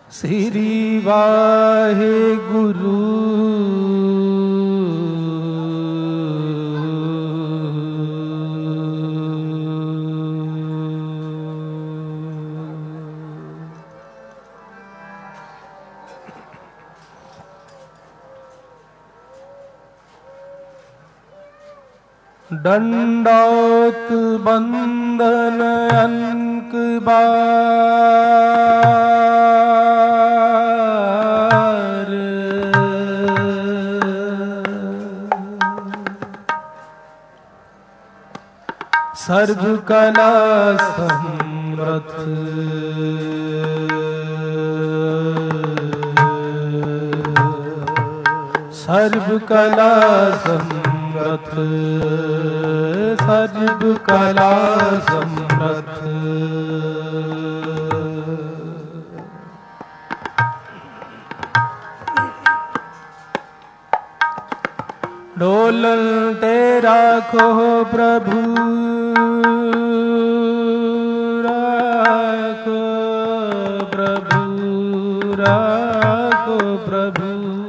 श्री वाहे गुरु दंडौत बंदन अनक बार सर्व कला समृत सर्व कला समृत सर्व कला समृत डोलते राखो प्रभु राखो प्रभु राखो प्रभु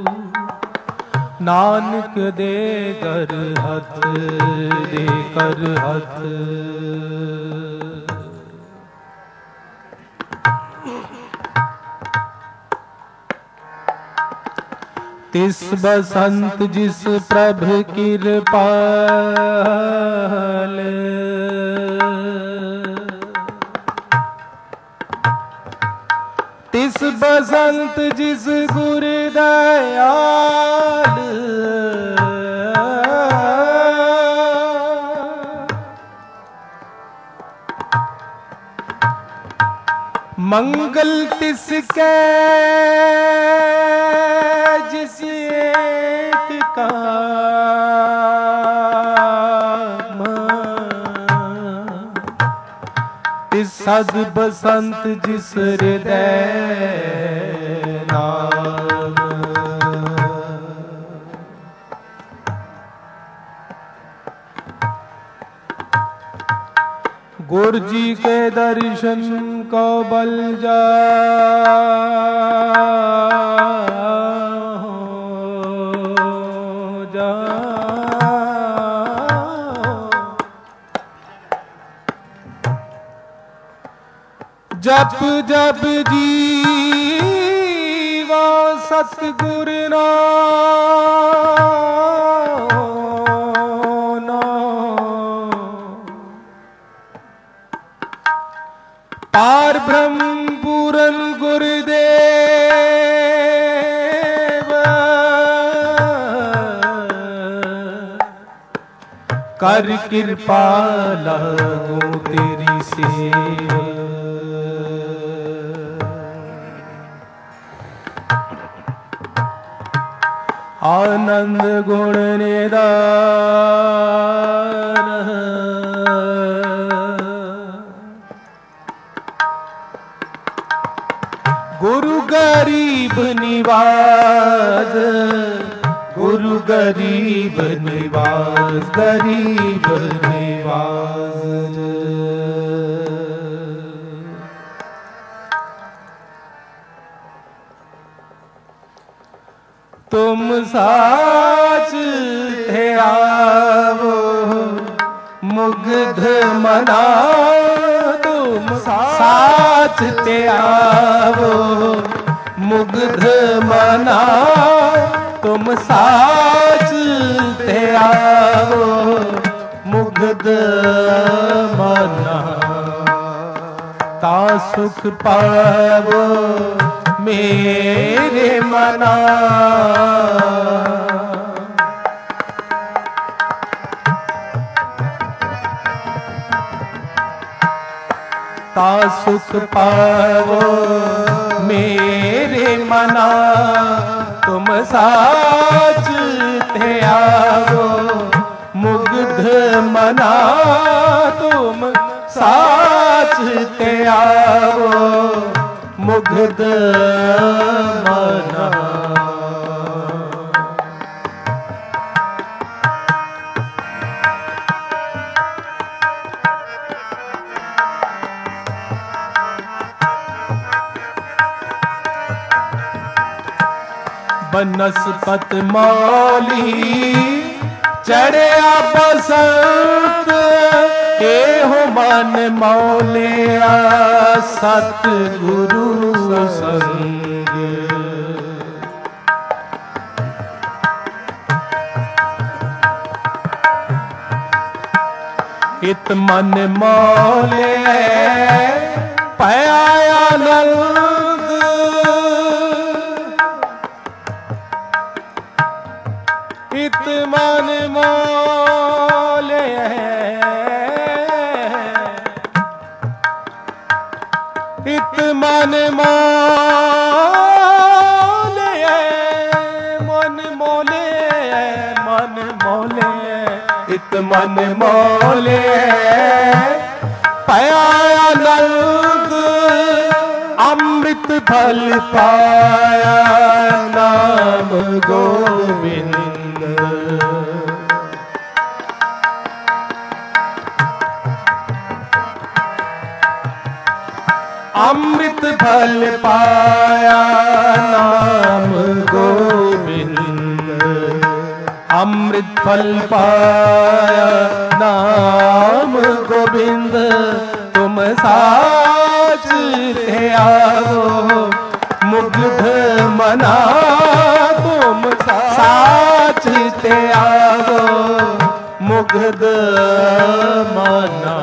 नानक दे कर हथ दे कर हथ तिस बसंत जिस प्रभ कृपाल तिस बसंत जिस गुर दयाल मंगल तिसके जिस एक काम तिस सद बसंत जिस हृदय नाम गुरु जी के दर्शन को बल जा जप जप जीवा सतगुर नाम पार ब्रह्म पूरन गुरुदेव कर कृपा लगो तेरी सेवा आनंद गुण निदान गुरु गरीब निवास गुरु गरीब निवास गरीब निवास तुम साच थे आवो मुग्ध मना तुम साच थे आवो मुग्ध मना तुम साच थे आवो मुग्ध मना ता सुख पावो मेरे मना ता सुख पावो मेरे मना तुम साच थे आवो मुग्ध मना तुम साच थे आवो मुग्ध मना ਬਨਸਪਤ ਮੌਲੀ ਚੜਿਆ ਬਸੰਤ ਇਹੋ ਮਨ ਮੌਲਿਆ ਸਤ ਗੁਰੂ ਸੰਗ। ਇਤ ਮਨ ਮੌਲਿਆ ਭਇਆ ਆਨੰਦ ਇਤ ਮਨ ਮੌਲਿਆ ਇਤ ਮਨ ਮੌਲਿਆ ਮਨ ਮੌਲਿਆ ਮਨ ਮੌਲਿਆ ਇਤ ਮਨ ਮੌਲਿਆ ਭਇਆ ਆਨੰਦ ਅੰਮ੍ਰਿਤ ਫਲ ਪਾਇਆ ਨਾਮ ਗੋਬਿੰਦ। ਅੰਮ੍ਰਿਤ ਫਲ ਪਾਇਆ ਨਾਮ ਗੋਬਿੰਦ। ਅੰਮ੍ਰਿਤ ਫਲ ਪਾਇਆ ਨਾਮ ਗੋਬਿੰਦ। ਤੁਮ ਸਾਚ ਤੇ ਆਵੋ ਮੁਗਧ ਮਨਾ ਤੁਮ ਸਾਚ ਤੇ ਆਵੋ ਮੁਗਧ ਮਨਾ।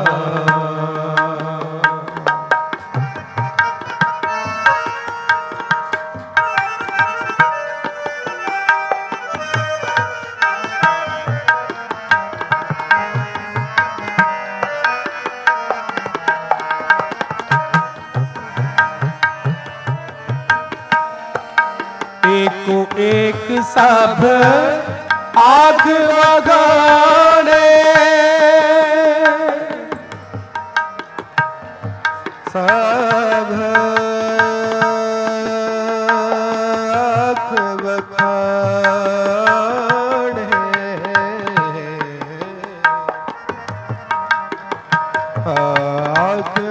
एको एक सब आग वगाने सब आग वगाने आग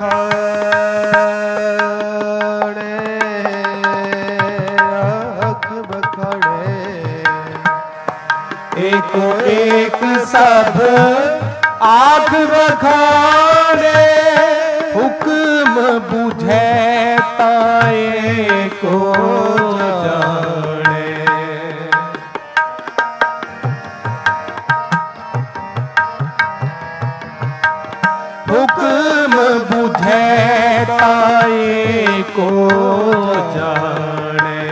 वगाने एको एक सब आग बखाने हुक्म बुझे ताए को जाने। हुक्म बुझे ताए को जाने।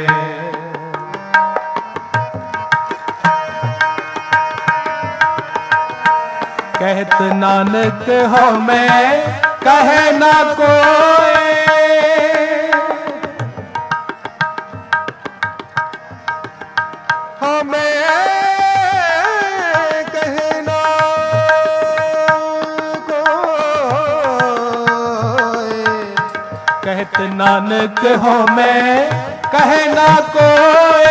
कहत नानक हो मैं कहे ना कोई हमें कहे ना कोई। कहत नानक हो मैं कहे ना कोई।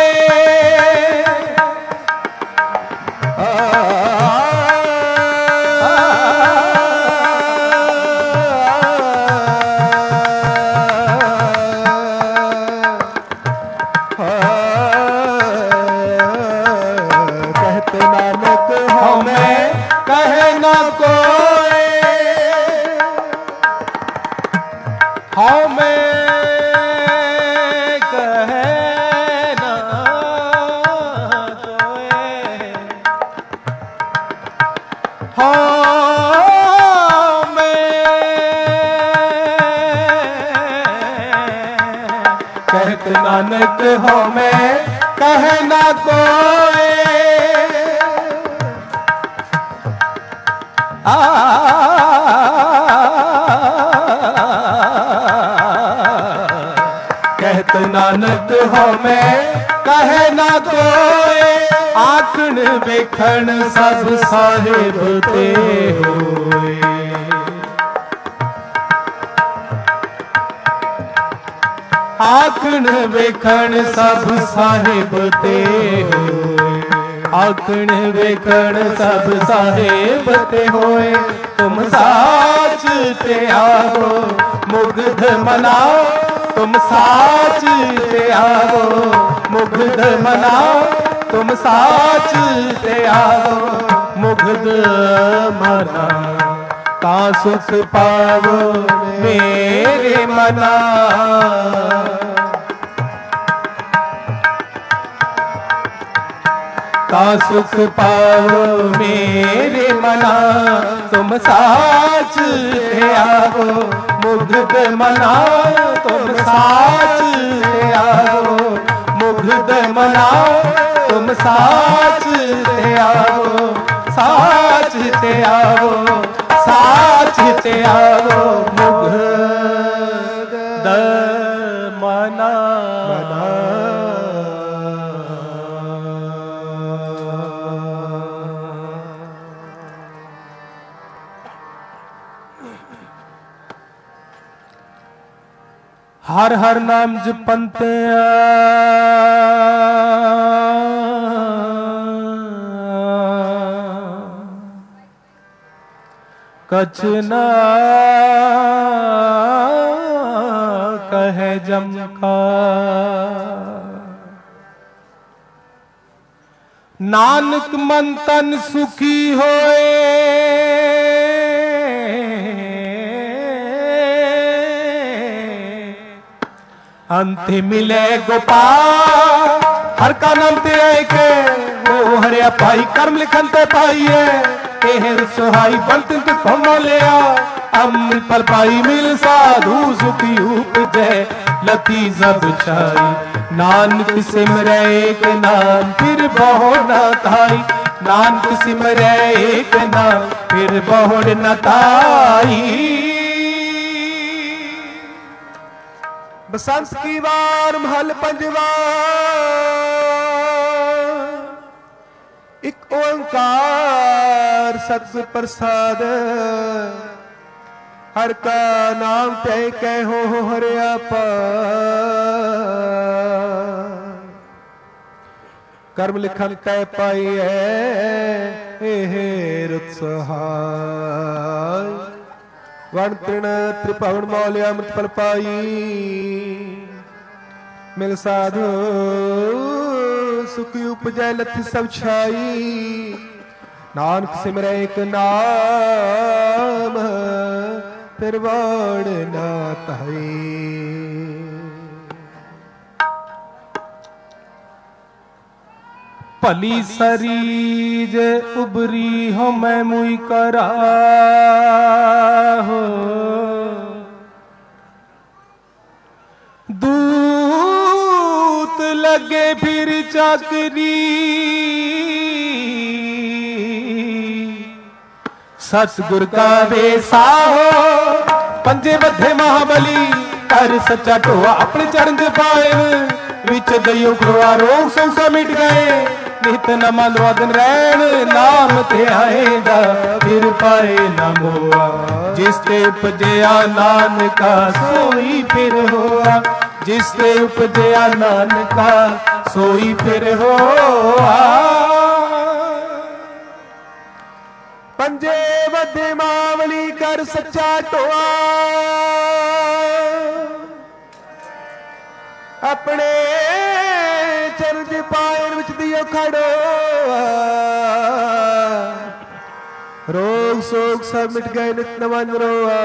कहत नानक हो मैं कह ना कोई। कहत नानक हो मैं कह ना कोई। आखण वेखण सब साहिब ते होए। आखण वेखण सब साहिब ते होए। आखण वेखण सब साहिब ते होए। तुम साच ते आओ मुग्ध मनाओ। तुम साच ते आवो मुग्ध मना तुम साच ते आवो मुग्ध मना ता सुख पावो मेरे मना। ता सुख पावो मेरे मना तुम साच ते आवो मुग्ध मना तुम साच ते आवो मुग्ध मना तुम साच ते आवो साच ते आवो साच ते आवो मुग्ध मना। हर हर नाम जपंते कछ न कहे जम का नानक मन तन सुखी होए अंत मिले गोपाल। हर का नाम ते आए के वो हरिया पाई कर्म लिखन ते पाई है एहर सुहाई बंत कौन लिया अमृत फल पाई मिल साधु सुखी उपजे लती सब छाई। नानक सिमरे एक नाम फिर बहु न ताई नानक सिमरे एक नाम फिर बहु न ताई। बसंत की बार महल पंजवा एक ओंकार सतगुर प्रसाद हर का नाम ते कहो हरिया कर्म लिखन तय पाई है रुत सहाय। वन तृण त्रिभुवन मौल अमृत फल पाई मिल साधु सुख उपजै लथि सब छाई। नानक सिमरै एक नाम फिर वाड़ ना ताई। भली सरीज उबरी हो मैं मुई करा हो दूत लगे फिर चाकरी सतगुर का वेसा हो पंजे बद्धे महाबली कर सच्चा ढोआ अपने चरण च पाए विच दइयो खुआ रोग संसा मिट गए नित न मनवादन रैन नाम ते आएगा फिर पाए न मोआ। जिस ते उपजया नानका सोई फिर होआ जिस ते उपजया नानका सोई फिर होआ। पंजे बद्धे मावली कर सच्चा ढोआ अपने चरण पायन विच दियो खड़ो रोग शोक सब मिट गए नित न मन रोआ।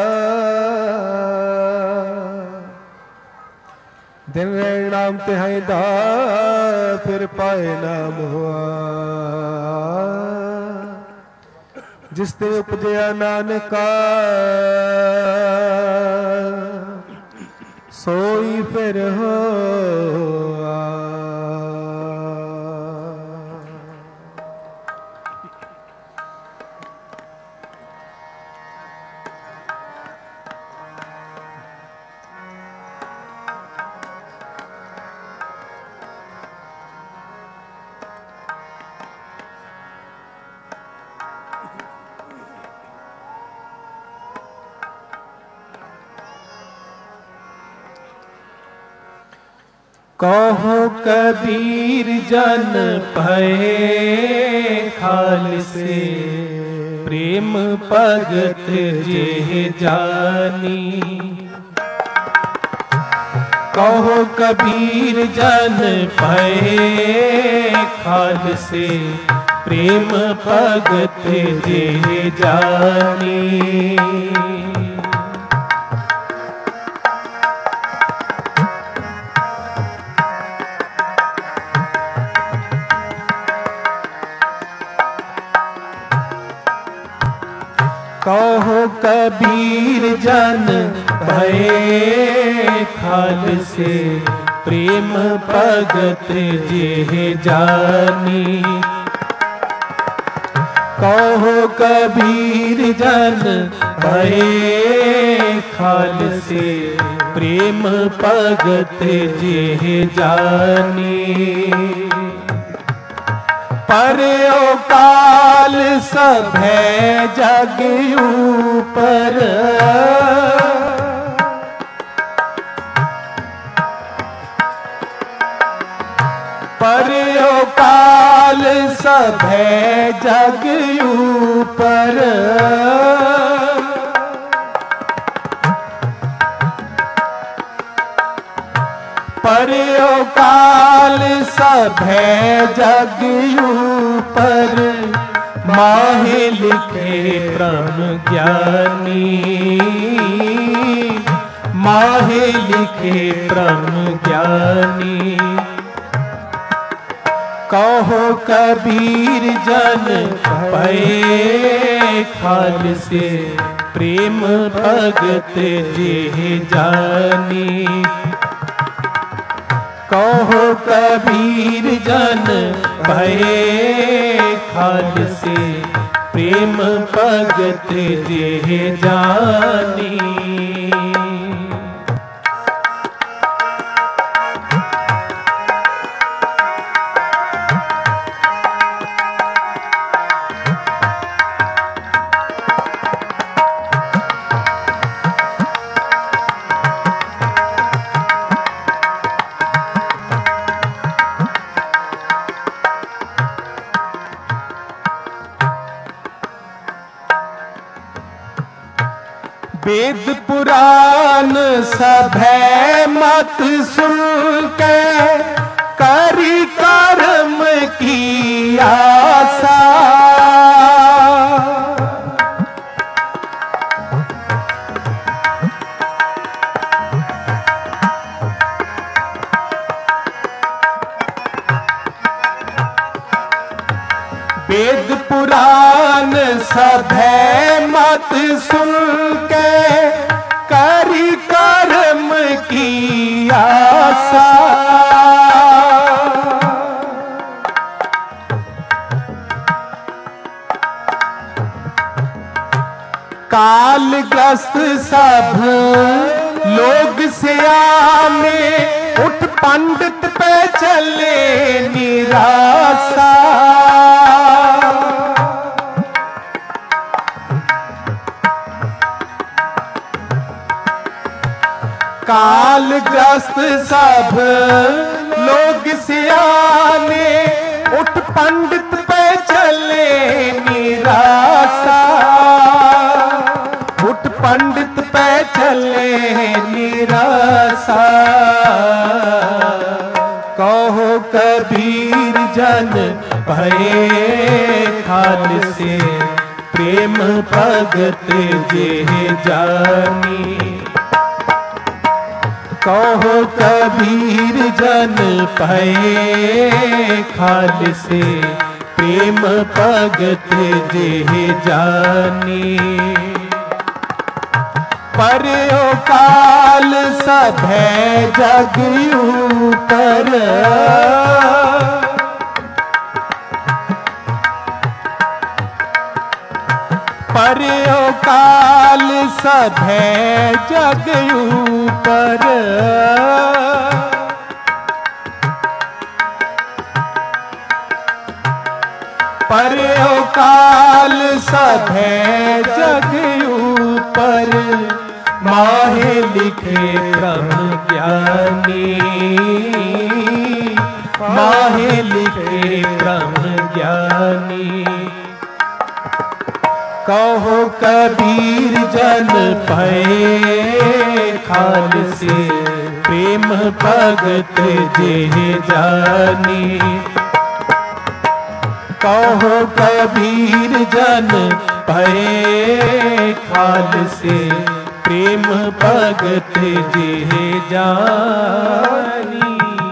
दिन नाम ते है दा फिर पाए नाम हुआ जिस ते उपजया नानका सोई फिर होआ। कहो कबीर जन भये खालसे प्रेम भगत जे जानी। कहो कबीर जन पए खाल से प्रेम भगत जे जानी। कहो कबीर जन भये खाल से प्रेम भगत जे जानी। कहो कबीर जन भये खाल से प्रेम भगत जे जानी। पर्यो काल सभै जग ऊपर पर्यो काल सभै जग ऊपर। पर्यो काल सभै जग ऊपर माहे लिखे ब्रह्म ज्ञानी। माहे लिखे ब्रह्म ज्ञानी। कहो कबीर जन पए खाल से प्रेम भगत जे जानी। कहो कबीर जन भये खाल से प्रेम भगत जे जानी। वेद पुराण सभै मत सुन के करी कर्म की आशा। वेद पुराण सभै मत सुन के करी कर्म की आशा। कालग्रस्त सब लोग सियाने उठ पंडित पे चले निराशा। कालग्रस्त सब लोग सियाने उठ पंडित पे चले निराशा। उठ पंडित पे चले निराशा। कहो कबीर जन भये खाल से प्रेम भगत जे जानी। कहो कबीर जन भये खाल से प्रेम भगत जे जानी। पर्यो काल सभै जग ऊपर पर्यो काल सभै जग ऊपर। पर्यो काल सभै जग ऊपर माहे लिखे ब्रह्म ज्ञानी। माहे लिखे ब्रह्म ज्ञानी। कहो कबीर जन भये खाल से प्रेम भगत जे जानी। कहो कबीर जन भये खाल से, प्रेम भगत जे जानी।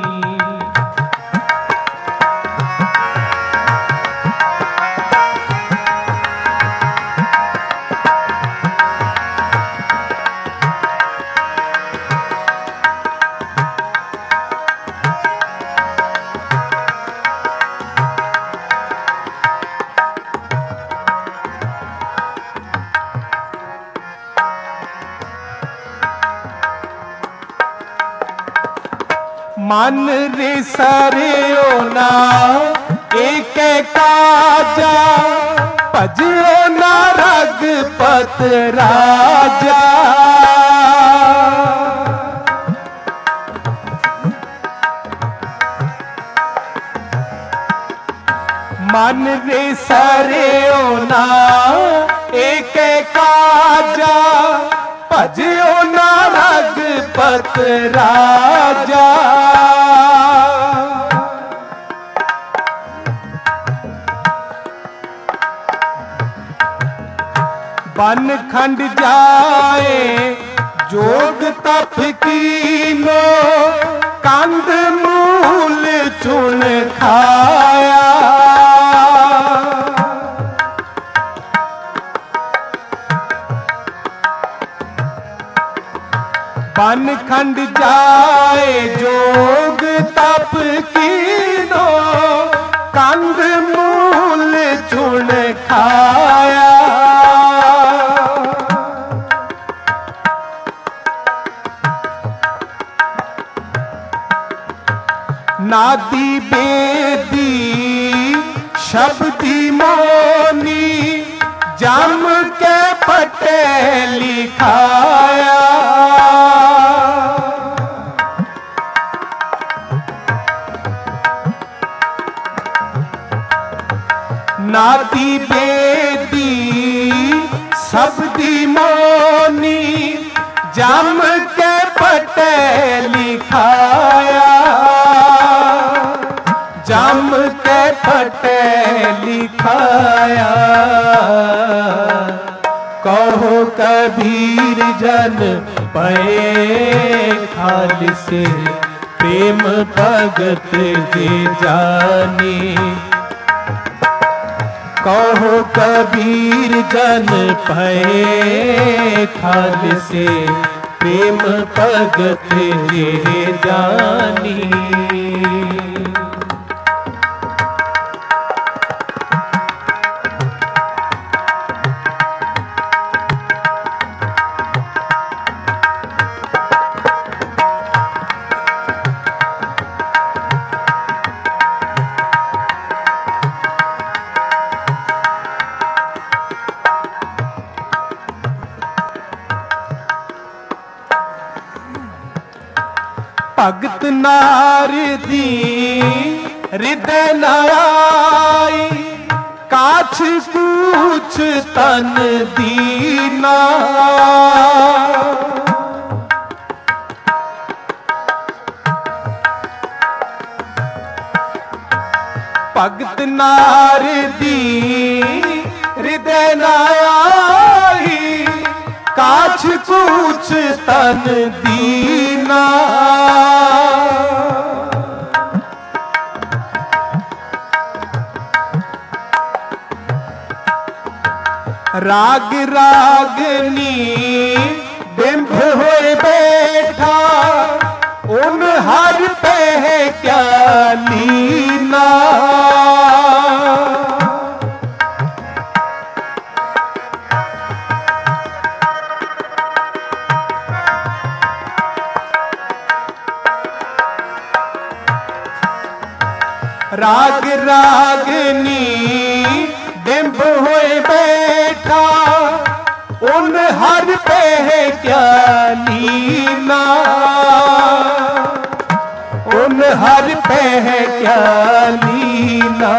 मन रे सारे ना एक काजा, भजियो ना रघुपत राजा। मन रे सारे ना एक काजा, भजियो ना रघुपत राजा। बन खंड जाए जोग तप कीनो, कंद मूल चुन खाया। बन खंड जाए जोग तप कीनो, कंद मूल चुन खाया। नादी बेदी शब्दी मोनी, जम के पटे लिखाया। नादी बेदी शब्दी मोनी, जम के पटे लिखाया। जम के पटे लिखाया। कहो कबीर जन पए खाल से, प्रेम भगत जे जानी। कहो कबीर जन पए खाल से, प्रेम भगत जे जानी। भगत नार दी हृदय न आई, काछ कूछ तन दीना। भगत नार दी हृदय न आई, काछ कूछ तन दीना। राग रागनी बिंब होए बैठा, उन हर पे है क्या लीना। राग रागनी बिंब होए बैठा, उन हर पे है क्या लीना। उन हर पे है क्या लीना।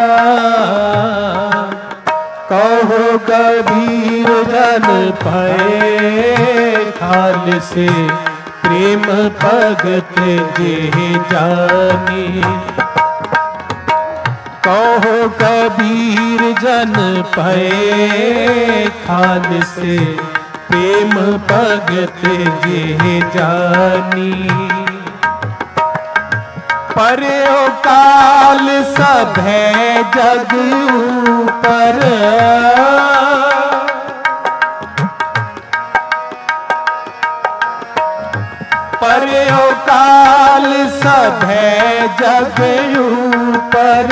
कहो कबीर जन पाए खाल से, प्रेम भगत जे जानी। कहो कबीर जन पए खालिस प्रेम भगत जे जानी। पर्यो काल सभै जग ऊपर पर्यो काल सभै जग ऊपर।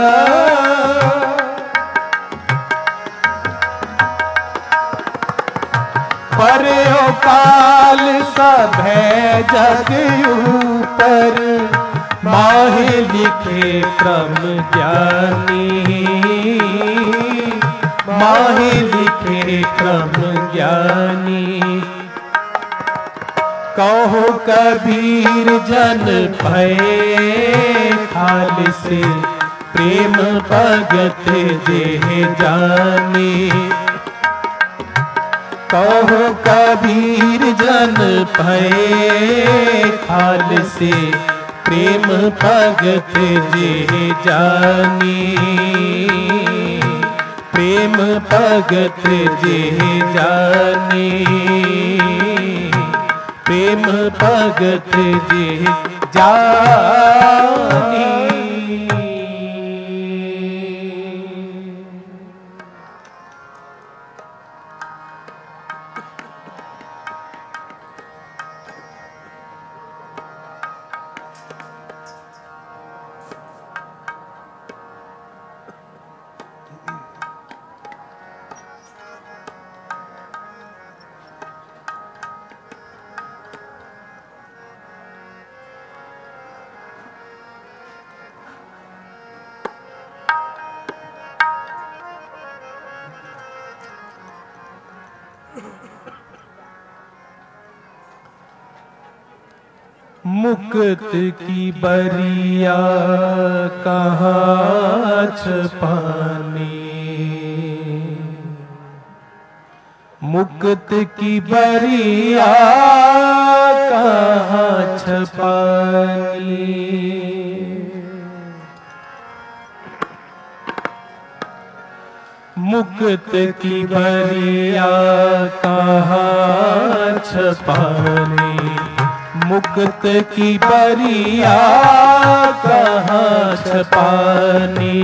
पर्यो काल सभै जग ऊपर। माहे लिखे क्रम ज्ञानी। माहे लिखे क्रम ज्ञानी। कहो कबीर जन भये खालिस प्रेम भगत जे जानी। कहो कबीर जन भये खालिस प्रेम भगत जे जानी। प्रेम भगत जे जानी। प्रेम भगत जे जानी। मुक्त की बरिया कहाँ छपानी। मुक्त की बरिया कहाँ छपानी। मुक्त की बरिया कहाँ छपानी। मुक्त की बरिया कहाँ छपानी।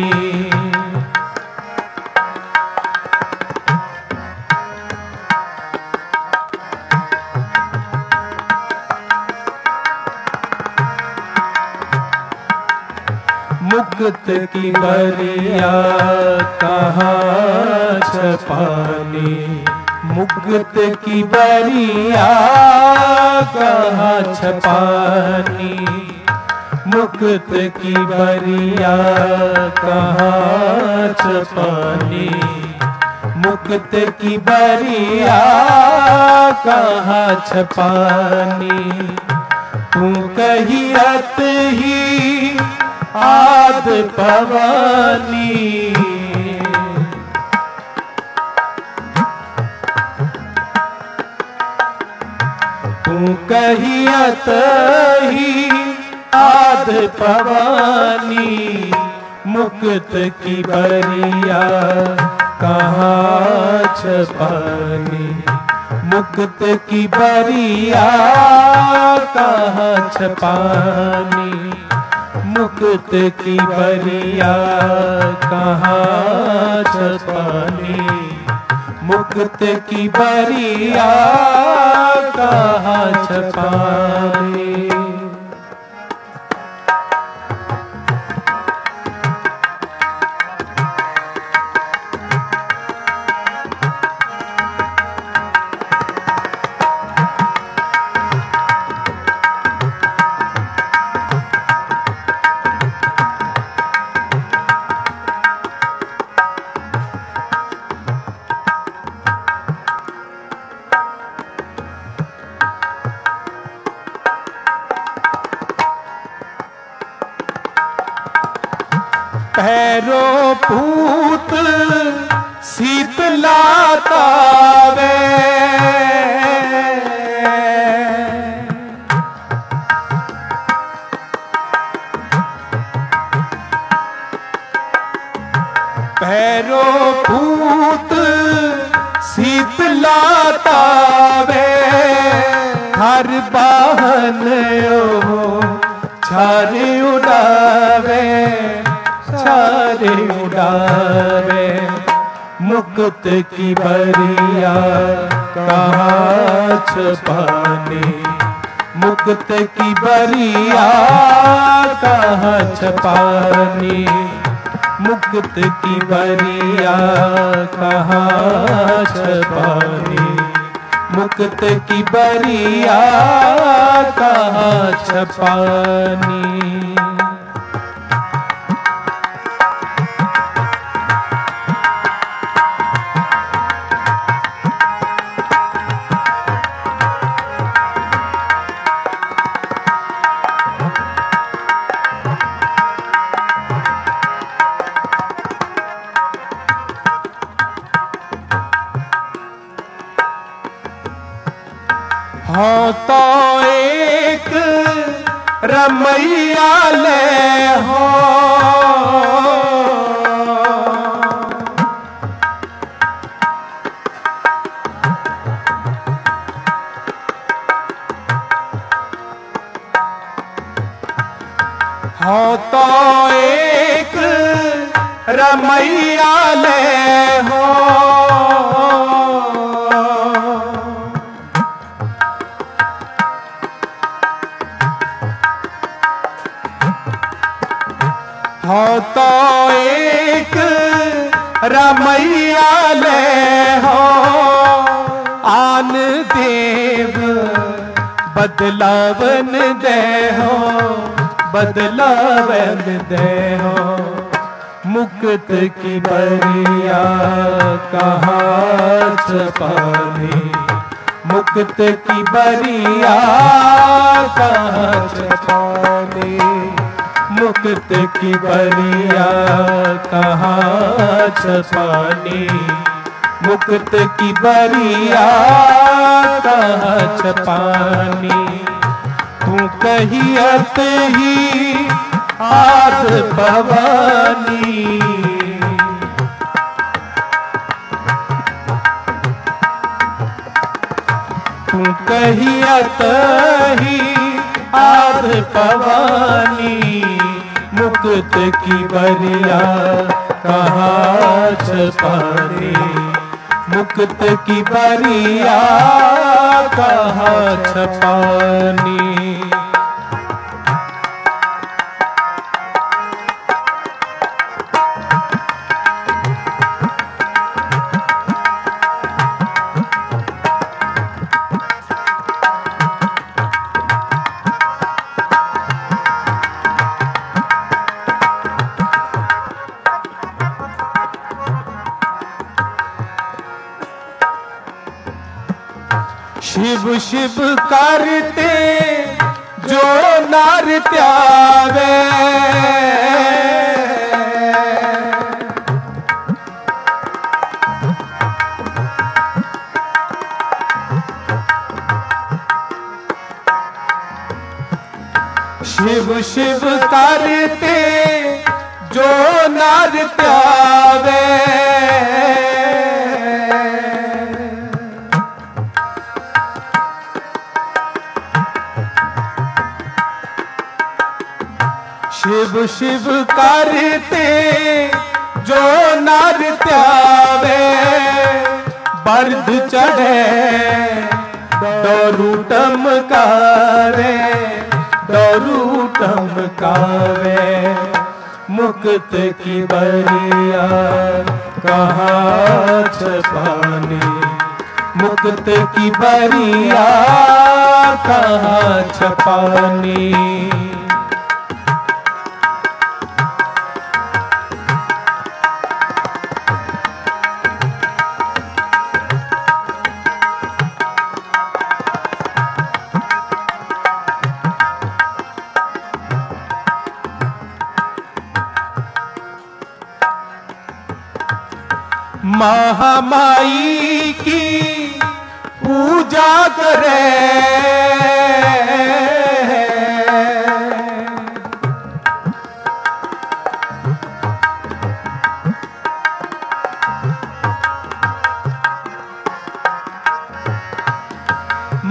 मुक्त की बरिया कहाँ छपानी। मुक्त की बरिया कहाँ छपानी। मुक्त की बरिया कहाँ छपानी। मुक्त की बरिया कहाँ छपानी। तू कहियत ही आद भवानी। तू कहियत ही आद भवानी। मुक्त की बरिया कहाँ छपानी। मुक्त की बरिया कहाँ छपानी। मुक्त की बरिया कहाँ छपानी। मुक्त की बरिया कहाँ छपानी। भैरो पूत शीतलाता वे। भैरो भूत शीतला तावे हर बाहन ओ छारे उड़ावे छारे उड़ावे मुकुट की बरिया कहाँ छपाने मुकुट की बरिया कहाँ छपाने मुकुट की बरिया कहाँ छपाने मुकुट की बरिया कहाँ छपाने। हो तो एक रमैया ले हो तो एक रमैया ले हो तो एक रमैया ले हो आन देव बदलावन दे हो बदलावन दे हो मुकुट की बरिया कहाँ छपाने मुकुट की बरिया कहाँ छपाने मुकुट की बरिया कहाँ छपाने मुकुट की बरिया कहाँ छपाने तू कहियत ही आद भवानी तू कहियत ही आद भवानी मुकुट की बरिया कहाँ छपाने मुकुट की बरिया कहाँ छपाने। शिव शिव करते जो नर त्यावे शिव शिव करते जो नर त्यावे शिव शिव करते जो नर त्यावे बर्द चढ़े डोरू टमकावे डोरू टमकावे मुकुट की बरिया कहाँ छपाने मुकुट की बरिया कहाँ छपाने। महामाई की पूजा करे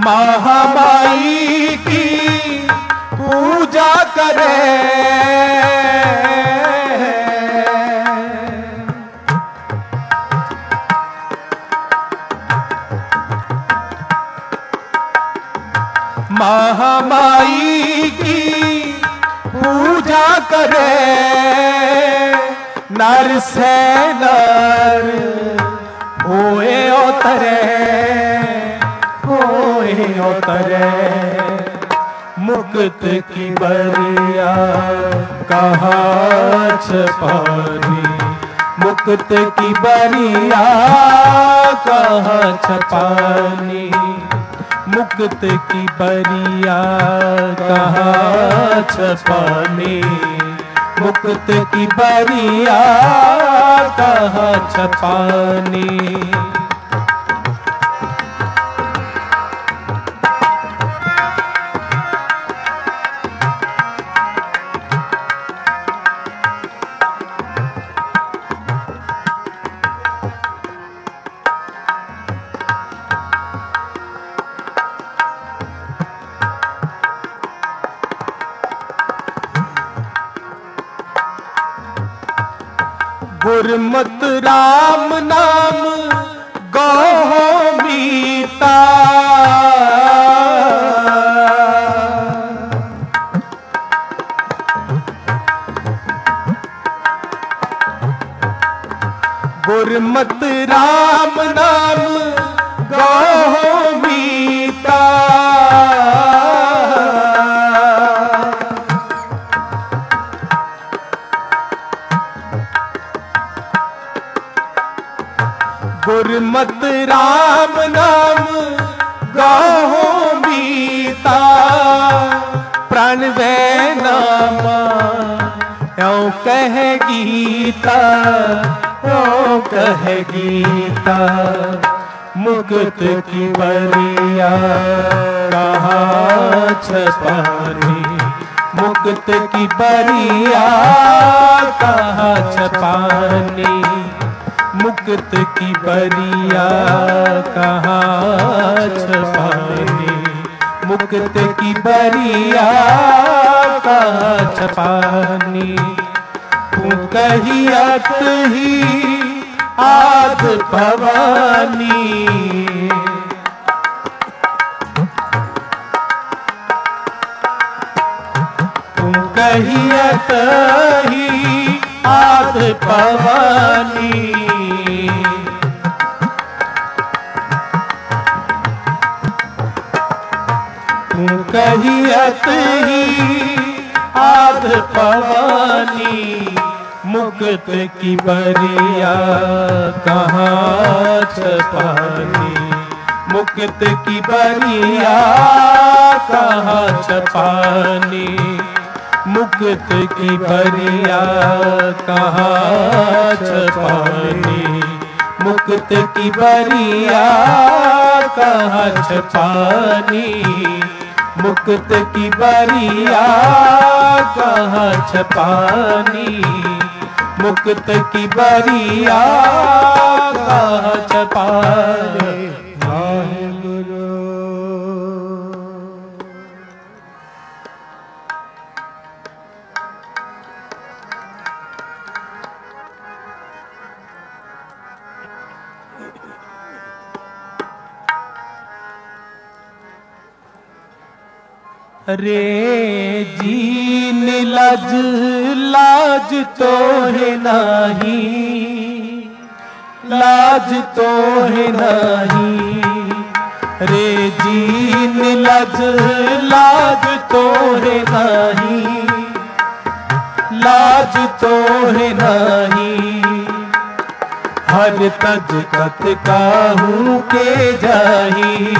महामाई की पूजा करे, महामाई की पूजा करे, नर से नर होए उतरे, होए उतरे, मुक्त की बरिया कहाँ छपानी, मुक्त की बरिया कहाँ छपानी, मुक्त की बरिया कहाँ छपानी, मुक्त की बरिया कहाँ छपानी। गुरमत राम नाम गो मीता, गुरमत राम नाम गो मीता, गुरमत राम नाम गाहो मीता, प्राण वे नामा यों कह गीता, यों कह गीता, मुक्त की बरिया कहाँ छपानी, मुक्त की बरिया कहाँ छपानी, मुक्त की बरिया कहाँ छपानी, मुक्त की बरिया कहाँ छपानी। तू कहियत ही आद भवानी, तू कहियत ही आद भवानी, कहियत ही आद भवानी, मुक्त की बरिया कहाँ छपानी, मुक्त की बरिया कहाँ छपानी, मुक्त की बरिया कहाँ छपानी, मुक्त की बरिया कहाँ छपानी, मुक्त की बरिया कहाँ छपानी, मुक्त की बरिया कहाँ छपानी। वाहेगुरु। रे जीन लज लाज तो है नहीं, लाज तो है नहीं, रे जीन लज लाज तो है नहीं, लाज तो है नहीं, हर तज कत काहू के जाही,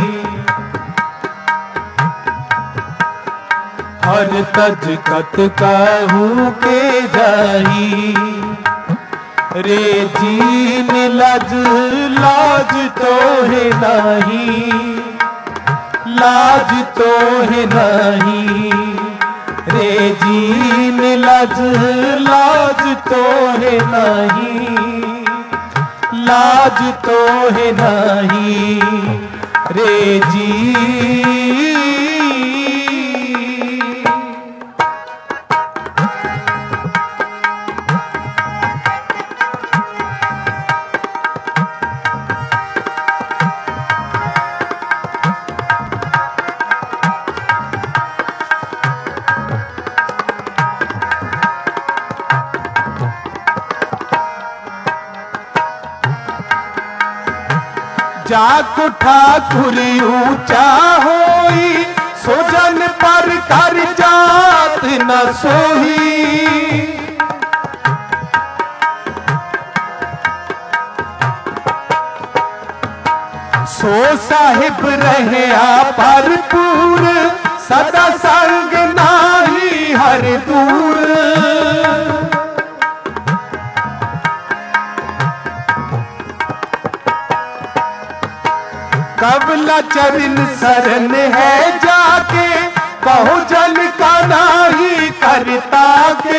हर तज कत काहू के जाही, रे जीन लज लाज तो है नहीं, लाज तो है नहीं, रे जीन लज लाज तो है नहीं, लाज तो है नहीं, रे जी। जाको ठाकुर ऊंचा होई, सोजन पर कर जात न सोही। सो साहिब रहे भरपूर, सदा संग नाही हर दूर। कबला चरण शरण है जाके, कहो जन का नाही करता के।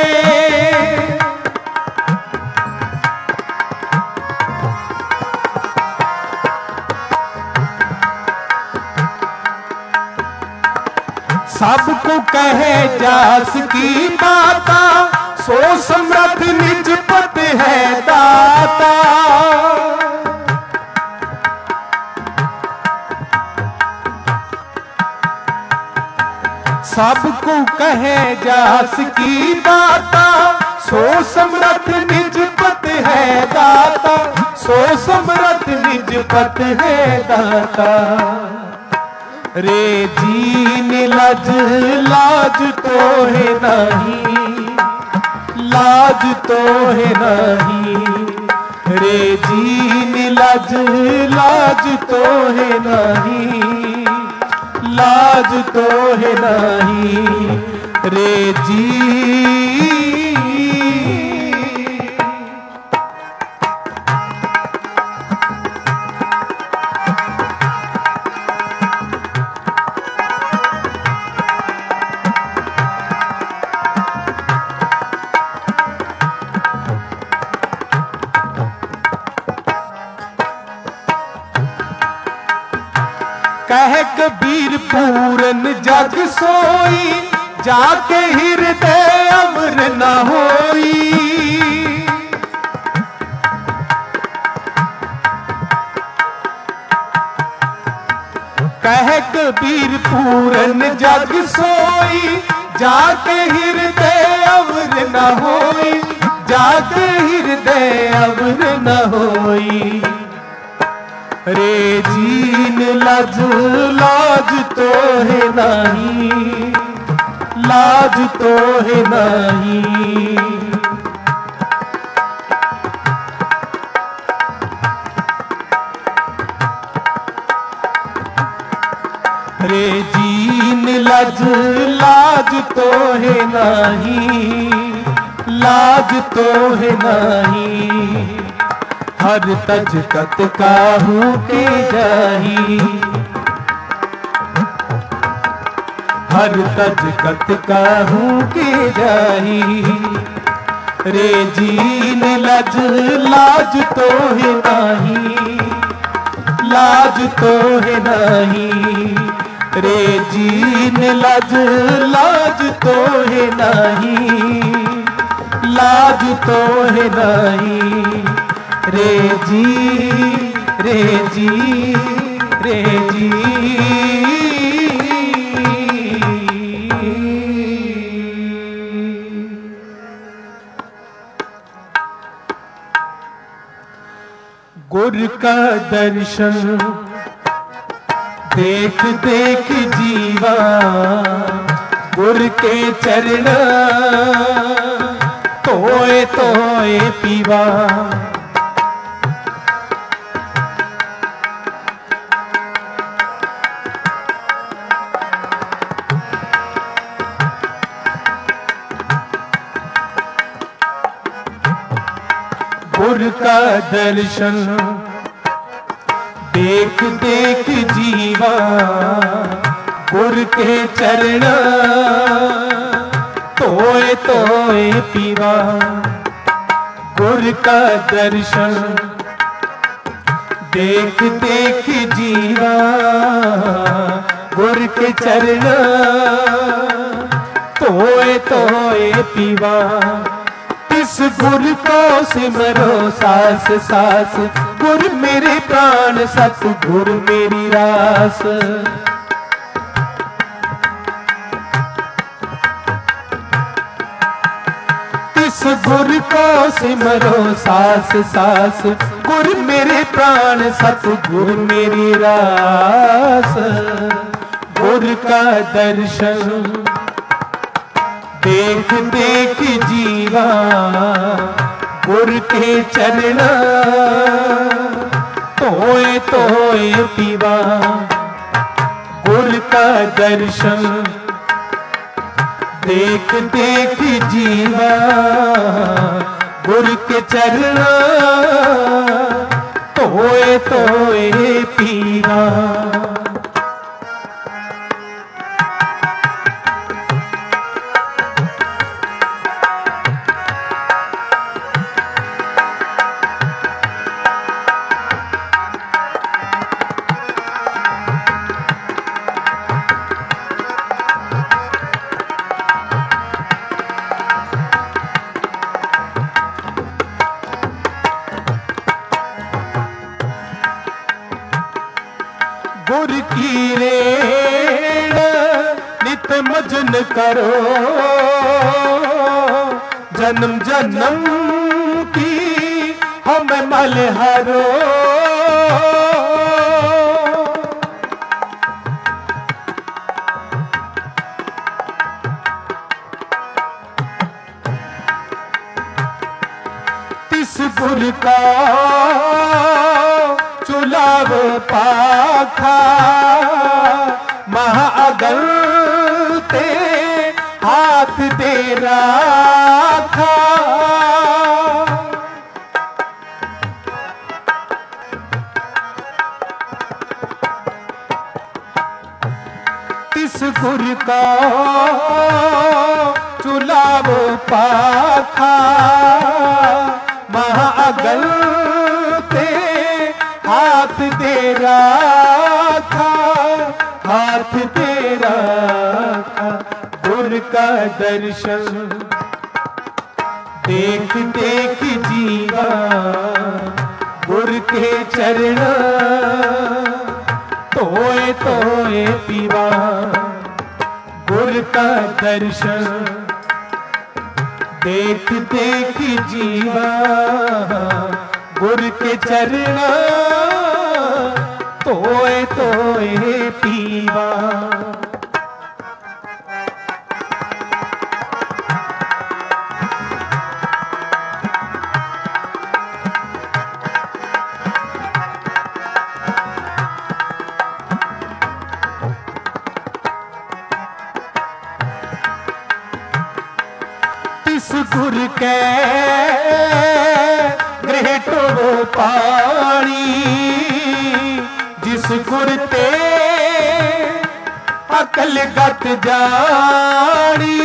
सबको कहे जास की माता, सो समर्थ निज पत है दाता। सबको कहे जास की बाता, सो समर्थ निज पत है दाता। सो समर्थ निज पत है दाता। रे जीन लज लाज तो है नहीं, लाज तो है नहीं। रे जीन लज लाज तो है नहीं, लाज तो है नहीं। रे जी। कह कबीर पूरन जग सोई, जाके हृदय अमर न होई। कह कबीर पूरन जग सोई, जाके हृदय अमर न होई। जाके हृदय अमर न होई। रे जीन लज लाज तो है नहीं, लाज तो है नहीं। रे जीन लज लाज तो है नहीं, लाज तो है नहीं। हर तज कत काहू के जाही, हर तज कत काहू के जाही। रे जीन लज लाज तो है नहीं, लाज तो है नहीं। रे जीन लज लाज तो है नहीं, लाज तो है नहीं। रे जी, रे जी, रे जी। गुर का दर्शन देख देख जीवा, गुर के चरण तोए तोए पीवा। गुर का दर्शन देख देख जीवा, गुर के चरण तोए तोए पीवा। गुर का दर्शन देख देख जीवा गुर के चरण, तोए तोए पीवा। तिस गुर को सिमरो सास सास, गुर मेरे प्राण सत गुर मेरी रास। तिस गुर को सिमरो सास सास, गुर मेरे प्राण सत गुर मेरी रास। गुर का दर्शन देख देख जीवा गुर के चरण, तोए तोए पीवा। गुर का दर्शन देख देख जीवा गुर के चरण, तोए तोए पीवा। गुर की रेण नित मजन करो, जन्म जन्म की हम मलहरो। तिस गुर का चुलाव पाखा, महाअगल ते हाथ दे राखा। तिस गुर का चुलाव पाखा, महाअगल हाथ दे राखा, हाथ दे राखा। गुर का दर्शन देख देख जीवा गुर के चरण, तोए तोए पीवा। गुर का दर्शन देख देख जीवा गुर के चरण, तोए तोए पीवा। तिस गुर के गृह टोरो पानी, जिस गुर ते अकल गत जानी।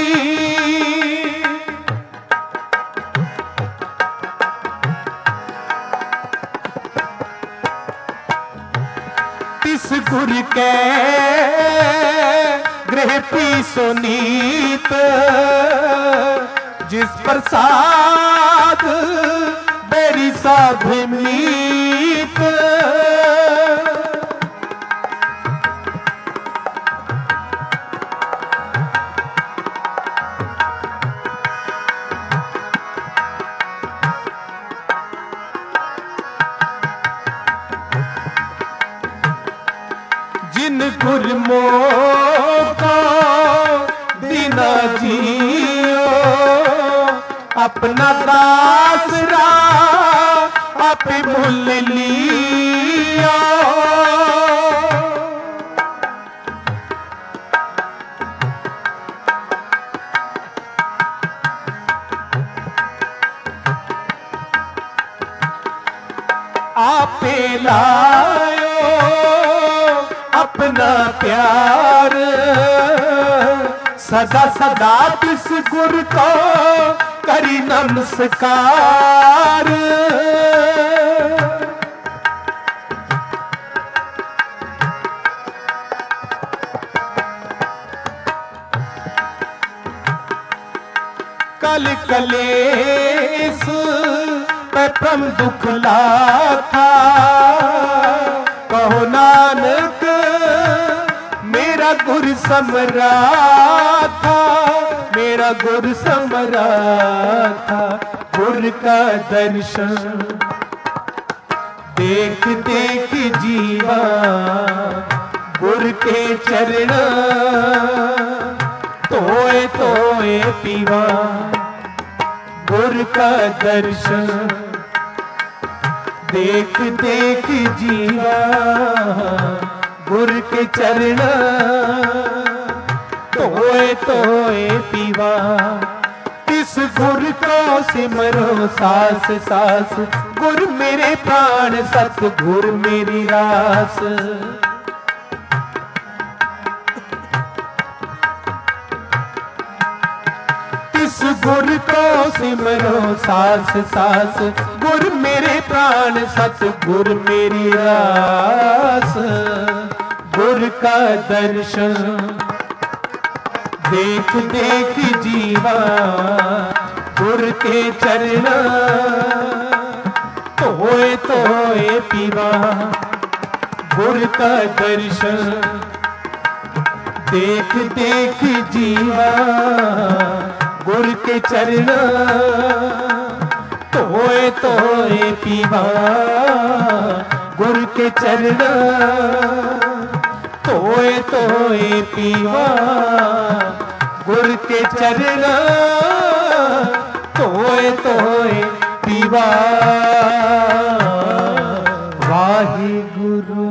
तिस गुर के गृह पी सुनीत, जिस प्रसाद बेरी साध मीत। जिन गुरमों को दीना जियो, अपना दासरा आप भूल लिया। आपे लायो अपना प्यार, सदा सदा तिस गुर को करी नमस्कार। कल कलेस पे प्रम दुख लाथा। कहो नानक मेरा गुर समराथा, मेरा गुर समराथा। गुर का दर्शन देख देख जीवा, गुर के चरण तोए तोए पीवा। गुर का दर्शन देख देख जीवा, गुर के चरण तोए तोए पीवा। इस गुर को सिमरो सास सास, गुर मेरे प्राण सत गुर मेरी रास। इस गुर को सिमरो सास सास, गुर मेरे प्राण सत गुर मेरी रास। गुर का दर्शन देख देख जीवा, गुर के चरण तोए तोए पीवा। गुर का दर्शन देख देख जीवा, गुर के चरण तोए तोए पीवा। गुर के चरण तोए तोए पीवा। गुर के चरण तोए तोए पीवा। वाहिगुरु।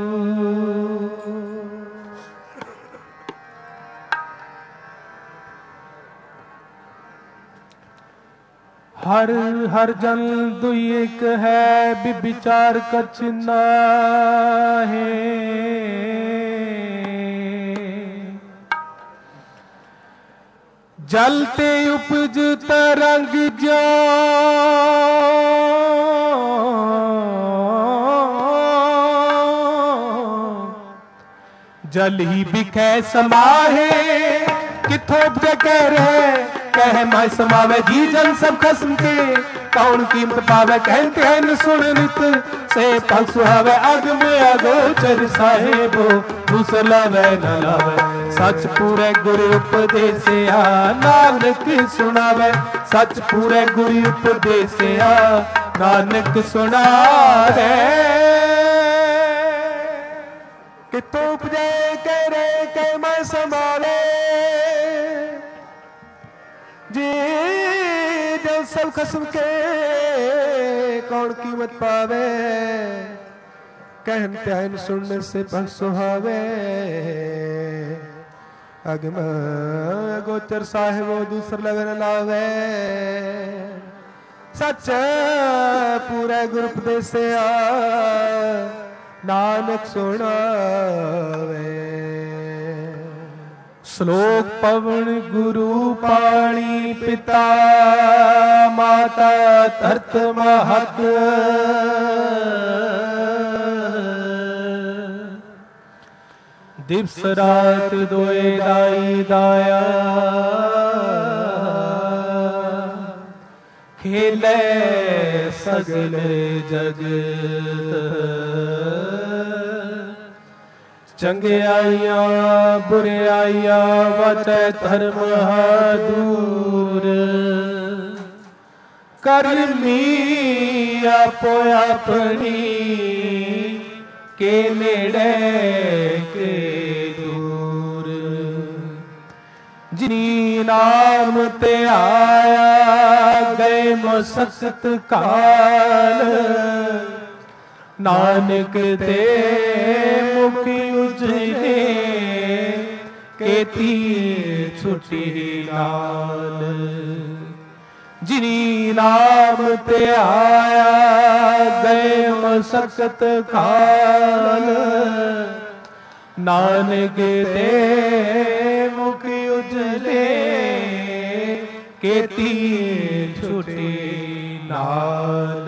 हर हर जन दुई एक है, विचार कछ नाहे। जलते उपज तरंग जो, जल ही बिखै समाहे। किथों उपजे कह रहे कह मैं समावे, जी जन सब खस्म के कौन कीमत पावे। कहते हैं न सुन नित से पग सुहावे, अग में अगोचर साहेबो दूसलावे न लावे। सच पूरे गुरु उपदेसिया नानक सुनावे। सच पूरे गुरु उपदेसिया नानक सुनावे। कितों उपजे कह रहे कह मैं समावे, जी जब सब खस्म के कौन कीमत पावे। कहन त्यान सुनने से पग सुहावे, अगम गोचर साहिबो दूसर लवे न लावे। सच पूरा गुरु उपदेसिया नानक सुनावे। श्लोक पवन गुरु पाणी पिता माता धरत महत। दिवस रात दोए दाई दाया, खेले सगले जगत। चंगे आइया बुरे आइया वचै धर्म दूर। करमी आपो अपनी के नेड़े के दूर। जिनी नाम ते आया गए मसक्त काल। नानक ते मुखी उजले केती छुटी नाल। जिनी नाम ते आया गए मसक्त काल। नानक ते मुखी उजले केती छुटी नाल।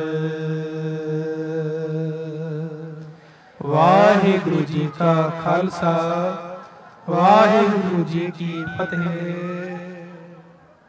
वाहिगुरु जी का खालसा, वाहिगुरु जी की फतेह।